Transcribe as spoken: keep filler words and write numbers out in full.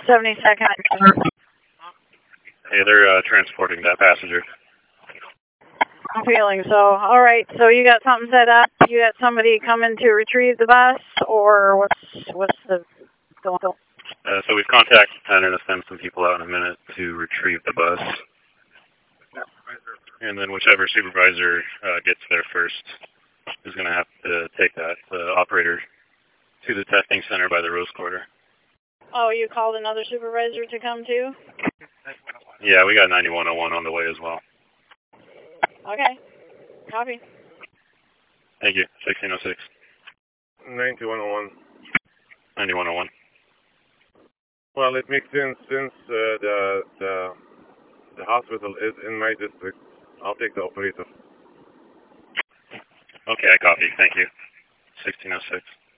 seventy-second. Hey, they're uh, transporting that passenger. I'm feeling so. All right, so you got something set up? You got somebody coming to retrieve the bus, or what's what's the going on? Uh, so we've contacted Penn and send some people out in a minute to retrieve the bus. And then whichever supervisor uh, gets there first is going to have to take that uh, operator to the testing center by the Rose Quarter. Oh, you called another supervisor to come too? Yeah, we got ninety-one oh one on the way as well. Okay. Copy. Thank you. sixteen oh six. ninety-one oh one. ninety-one oh one. Well, it makes sense since uh, the, the the hospital is in my district. I'll take the operator. Okay, I copy. Thank you. sixteen oh six.